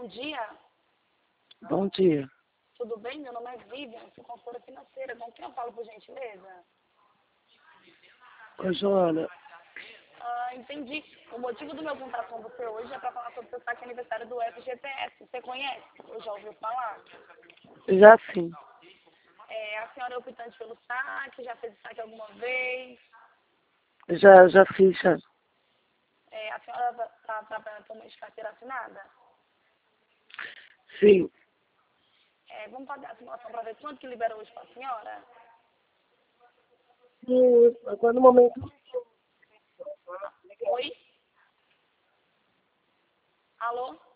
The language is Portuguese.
Bom dia. Bom dia. Tudo bem? Meu nome é Vivian, sou consultora financeira. Com quem eu falo, por gentileza? Oi, Joana. Entendi. O motivo do meu contato com você hoje é para falar sobre o seu saque aniversário do FGTS. Você conhece? Ou já ouviu falar? Já sim. A senhora é optante pelo saque? Já fez o saque alguma vez? Já fiz, já. A senhora está trabalhando como de carteira assinada? Sim. Vamos fazer a simulação para ver quanto que liberou hoje para a senhora? Agora no momento. Oi? Alô?